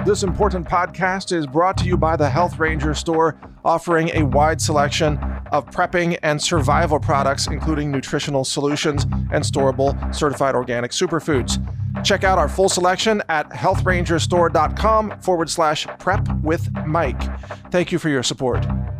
This important podcast is brought to you by the Health Ranger store, offering a wide selection of prepping and survival products, including nutritional solutions and storable certified organic superfoods. Check out our full selection at healthrangerstore.com/prep with Mike. Thank you for your support.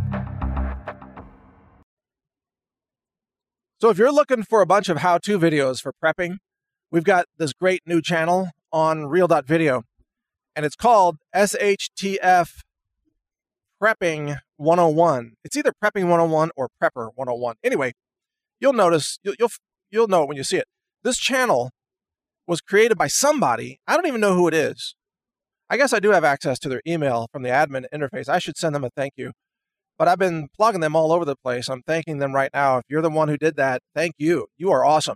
So if you're looking for a bunch of how-to videos for prepping, we've got this great new channel on Real.video. And it's called SHTF Prepping 101. It's either Prepping 101 or Prepper 101. Anyway, you'll notice, you'll know it when you see it. This channel was created by somebody. I don't even know who it is. I guess I do have access to their email from the admin interface. I should send them a thank you. But I've been plugging them all over the place. I'm thanking them right now. If you're the one who did that, thank you. You are awesome.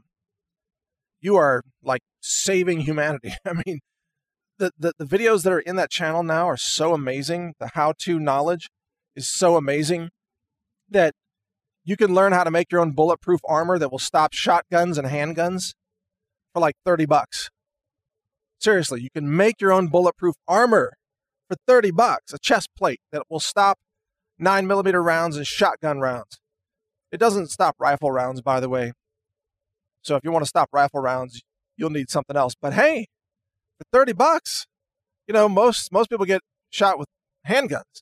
You are like saving humanity. I mean, the videos that are in that channel now are so amazing. The how-to knowledge is so amazing that you can learn how to make your own bulletproof armor that will stop shotguns and handguns for like $30. Seriously, you can make your own bulletproof armor for $30, a chest plate that will stop 9mm rounds and shotgun rounds. It doesn't stop rifle rounds, by the way. So if you want to stop rifle rounds, you'll need something else. But hey, for $30, you know, most people get shot with handguns.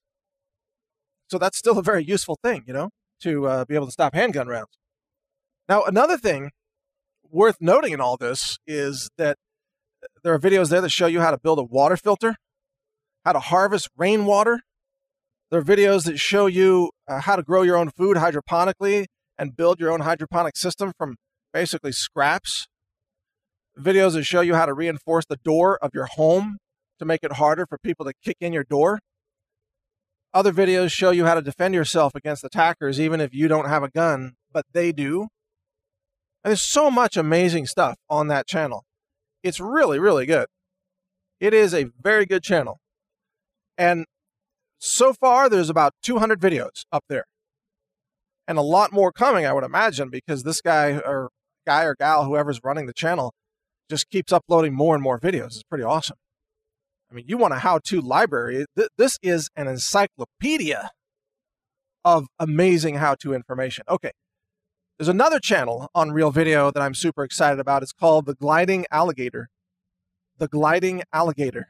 So that's still a very useful thing, you know, to be able to stop handgun rounds. Now, another thing worth noting in all this is that there are videos there that show you how to build a water filter, how to harvest rainwater. There are videos that show you how to grow your own food hydroponically and build your own hydroponic system from basically scraps. Videos that show you how to reinforce the door of your home to make it harder for people to kick in your door. Other videos show you how to defend yourself against attackers even if you don't have a gun, but they do. And there's so much amazing stuff on that channel. It's really, really good. It is a very good channel. And so far, there's about 200 videos up there. And a lot more coming, I would imagine, because this guy or gal, whoever's running the channel, just keeps uploading more and more videos. It's pretty awesome. I mean, you want a how-to library. This is an encyclopedia of amazing how-to information. Okay, there's another channel on Real Video that I'm super excited about. It's called The Gliding Alligator. The Gliding Alligator.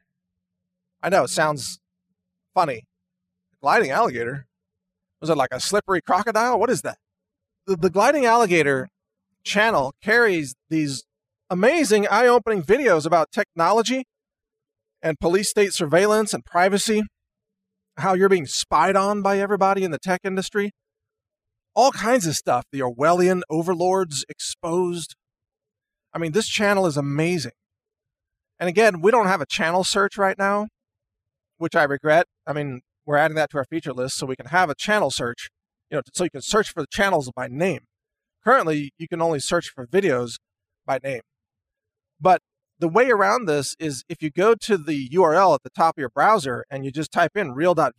I know, it sounds funny. Gliding alligator? Was it like a slippery crocodile? What is that? The Gliding Alligator channel carries these amazing eye-opening videos about technology and police state surveillance and privacy, how you're being spied on by everybody in the tech industry, all kinds of stuff. The Orwellian overlords exposed. I mean, this channel is amazing. And again, we don't have a channel search right now, which I regret. I mean, we're adding that to our feature list so we can have a channel search, you know, so you can search for the channels by name. Currently, you can only search for videos by name. But the way around this is if you go to the URL at the top of your browser and you just type in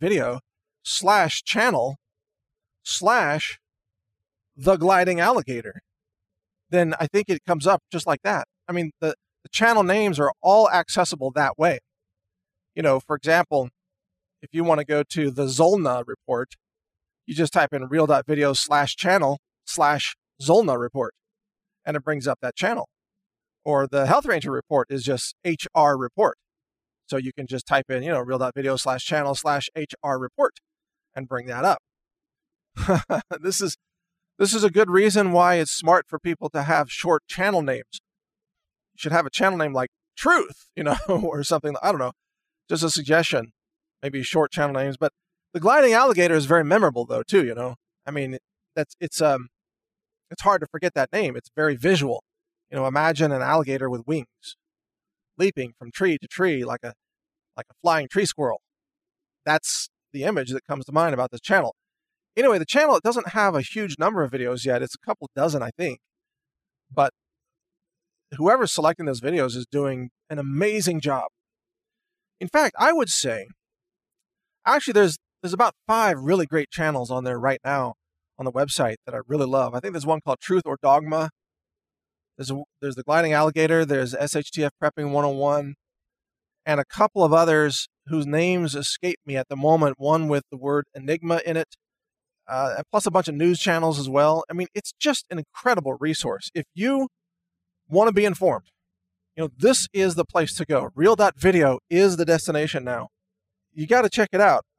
real.video/channel/the gliding alligator, then I think it comes up just like that. I mean, the channel names are all accessible that way. You know, for example, if you want to go to the Zolna report, you just type in real.video/channel/Zolna report, and it brings up that channel. Or the Health Ranger report is just HR report. So you can just type in, you know, real.video/channel/HR report and bring that up. This is a good reason why it's smart for people to have short channel names. You should have a channel name like Truth, you know, or something. I don't know. Just a suggestion. Maybe short channel names. But the Gliding Alligator is very memorable, though, too, you know. I mean, it's hard to forget that name. It's very visual. You know, imagine an alligator with wings, leaping from tree to tree like a flying tree squirrel. That's the image that comes to mind about this channel. Anyway, the channel, it doesn't have a huge number of videos yet. It's a couple dozen, I think. But whoever's selecting those videos is doing an amazing job. In fact, I would say, actually, there's about 5 really great channels on there right now on the website that I really love. I think there's one called Truth or Dogma. There's the Gliding Alligator. There's SHTF Prepping 101. and a couple of others whose names escape me at the moment, one with the word Enigma in it, plus a bunch of news channels as well. I mean, it's just an incredible resource. If you want to be informed, this is the place to go. Real.video is the destination now. You got to check it out.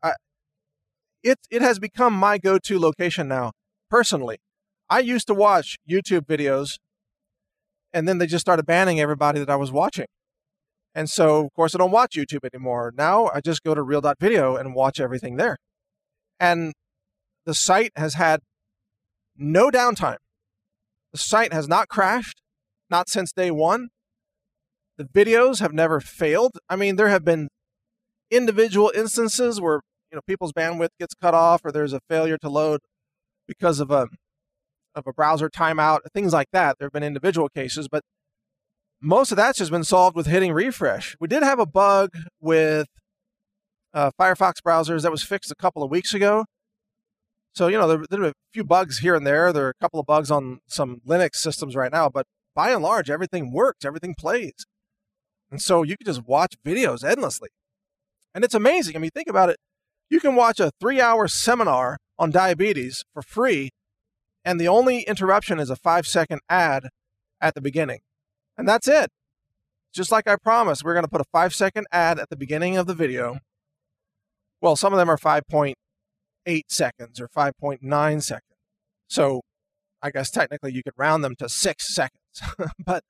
It has become my go-to location now, personally. I used to watch YouTube videos, and then they just started banning everybody that I was watching. And so, of course, I don't watch YouTube anymore. Now I just go to Real.video and watch everything there. And the site has had no downtime. The site has not crashed, not since day one. The videos have never failed. I mean, there have been individual instances where people's bandwidth gets cut off, or there's a failure to load because of a browser timeout, things like that. There have been individual cases, but most of that's just been solved with hitting refresh. We did have a bug with Firefox browsers that was fixed a couple of weeks ago. So, there are a few bugs here and there. There are a couple of bugs on some Linux systems right now, but by and large, everything works, everything plays. And so you can just watch videos endlessly. And it's amazing. I mean, think about it. You can watch a 3-hour seminar on diabetes for free, and the only interruption is a 5-second ad at the beginning. And that's it. Just like I promised, we're going to put a 5-second ad at the beginning of the video. Well, some of them are 5.8 seconds or 5.9 seconds. So I guess technically you could round them to 6 seconds. but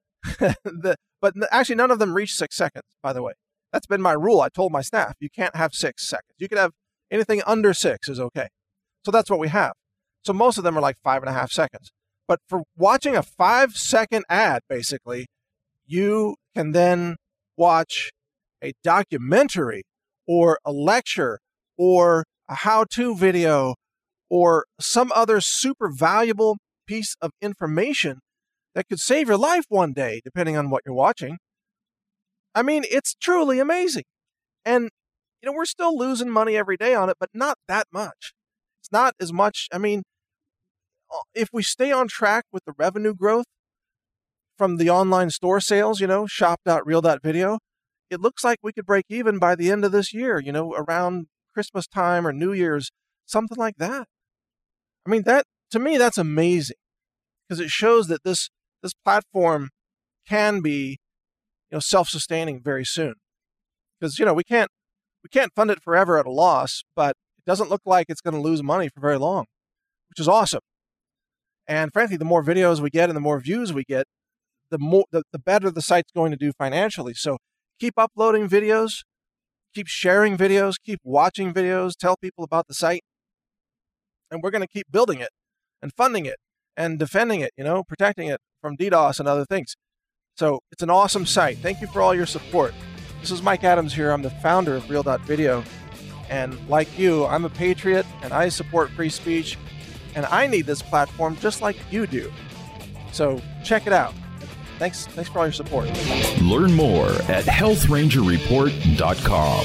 actually none of them reach 6 seconds, by the way. That's been my rule. I told my staff, you can't have 6 seconds. You could have anything under 6 is okay. So that's what we have. So most of them are like 5.5 seconds. But for watching a 5-second ad, basically, you can then watch a documentary or a lecture or a how-to video or some other super valuable piece of information that could save your life one day, depending on what you're watching. I mean, it's truly amazing. And, we're still losing money every day on it, but not that much. It's not as much. I mean, if we stay on track with the revenue growth from the online store sales, shop.real.video, it looks like we could break even by the end of this year, around Christmas time or New Year's, something like that. I mean, to me, that's amazing, because it shows that this platform can be, self-sustaining very soon. Because, we can't fund it forever at a loss, but it doesn't look like it's going to lose money for very long, which is awesome. And frankly, the more videos we get and the more views we get, the better the site's going to do financially. So keep uploading videos, keep sharing videos, keep watching videos, tell people about the site. And we're going to keep building it and funding it and defending it, protecting it from DDoS and other things. So it's an awesome site. Thank you for all your support. This is Mike Adams here. I'm the founder of Real.video. And like you, I'm a patriot and I support free speech. And I need this platform just like you do. So check it out. Thanks for all your support. Learn more at healthrangerreport.com.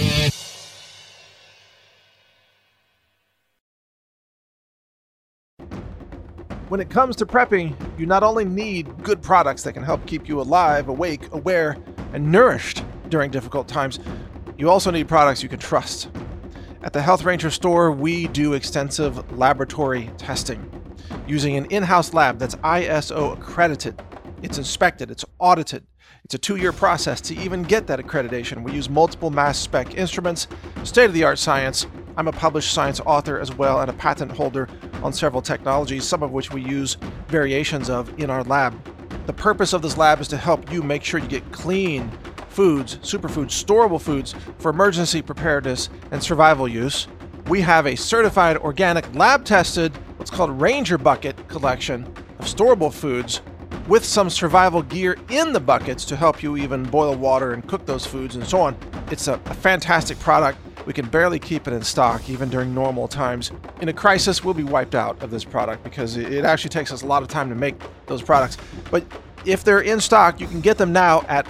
When it comes to prepping, you not only need good products that can help keep you alive, awake, aware, and nourished during difficult times, you also need products you can trust. At the Health Ranger store, we do extensive laboratory testing using an in-house lab that's ISO accredited. It's inspected, it's audited. It's a 2-year process to even get that accreditation. We use multiple mass spec instruments, state-of-the-art science. I'm a published science author as well and a patent holder on several technologies, some of which we use variations of in our lab. The purpose of this lab is to help you make sure you get clean foods, superfoods, storable foods for emergency preparedness and survival use. We have a certified organic lab-tested, what's called Ranger Bucket collection of storable foods with some survival gear in the buckets to help you even boil water and cook those foods and so on. It's a fantastic product. We can barely keep it in stock even during normal times. In a crisis, we'll be wiped out of this product because it actually takes us a lot of time to make those products. But if they're in stock, you can get them now at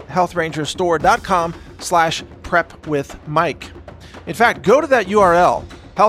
healthrangerstore.com/prepwithmike. In fact, go to that URL,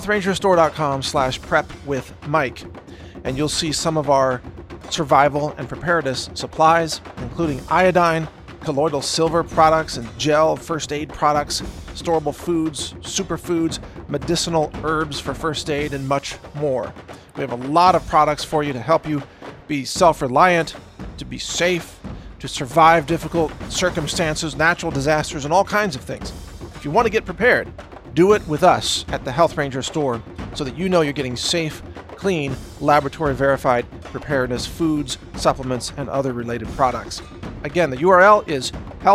healthrangerstore.com/prepwithmike, and you'll see some of our survival and preparedness supplies, including iodine, colloidal silver products and gel first aid products, storable foods, superfoods, medicinal herbs for first aid, and much more. We have a lot of products for you to help you be self-reliant, to be safe, to survive difficult circumstances, natural disasters, and all kinds of things. If you want to get prepared, do it with us at the Health Ranger store so that you know you're getting safe, clean, laboratory-verified preparedness foods, supplements, and other related products. Again, the URL is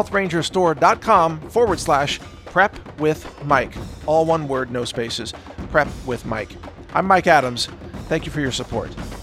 healthrangerstore.com/Prep with Mike. All one word, no spaces. Prep with Mike. I'm Mike Adams. Thank you for your support.